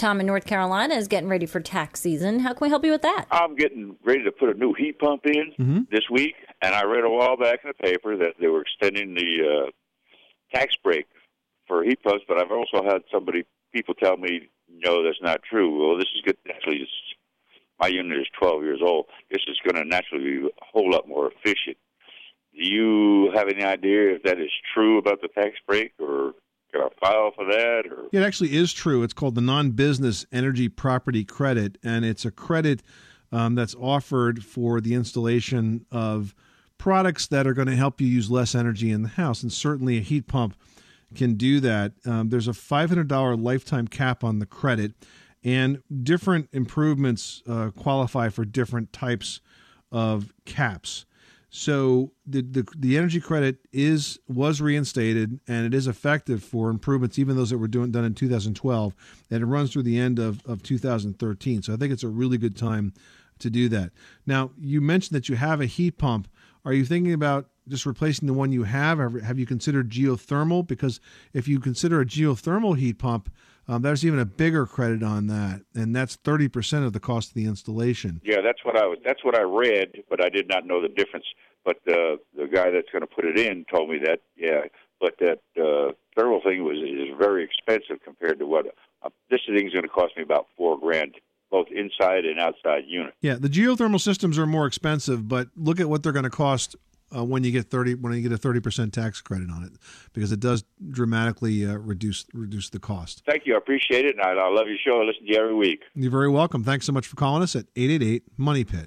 Tom in North Carolina is getting ready for tax season. How can we help you with that? I'm getting ready to put a new heat pump in this week, and I read a while back in the paper that they were extending the tax break for heat pumps, but I've also had people tell me, no, that's not true. Well, this is good. Actually, my unit is 12 years old. This is going to naturally be a whole lot more efficient. Do you have any idea if that is true about the tax break, or can I file for that? Or? It actually is true. It's called the Non-Business Energy Property Credit, and it's a credit that's offered for the installation of products that are going to help you use less energy in the house, and certainly a heat pump can do that. There's a $500 lifetime cap on the credit, and different improvements qualify for different types of caps. So the energy credit was reinstated, and it is effective for improvements, even those that were done in 2012, and it runs through the end of 2013. So I think it's a really good time to do that. Now, you mentioned that you have a heat pump. Are you thinking about just replacing the one you have? Have you considered geothermal? Because if you consider a geothermal heat pump, there's even a bigger credit on that, and that's 30% of the cost of the installation. Yeah, that's what I read, but I did not know the difference. But the guy that's going to put it in told me that, yeah. But that thermal thing is very expensive compared to what this thing's going to cost me about $4,000, both inside and outside unit. Yeah, the geothermal systems are more expensive, but look at what they're going to cost when you get a 30% tax credit on it, because it does dramatically reduce the cost. Thank you, I appreciate it, and I love your show. I listen to you every week. You're very welcome. Thanks so much for calling us at 888-MONEY-PIT.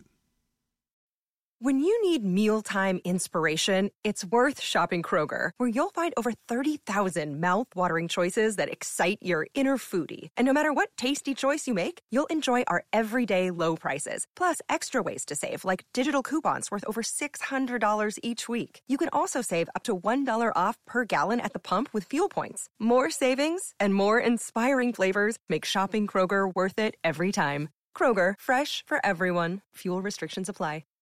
When you need mealtime inspiration, it's worth shopping Kroger, where you'll find over 30,000 mouth-watering choices that excite your inner foodie. And no matter what tasty choice you make, you'll enjoy our everyday low prices, plus extra ways to save, like digital coupons worth over $600 each week. You can also save up to $1 off per gallon at the pump with fuel points. More savings and more inspiring flavors make shopping Kroger worth it every time. Kroger, fresh for everyone. Fuel restrictions apply.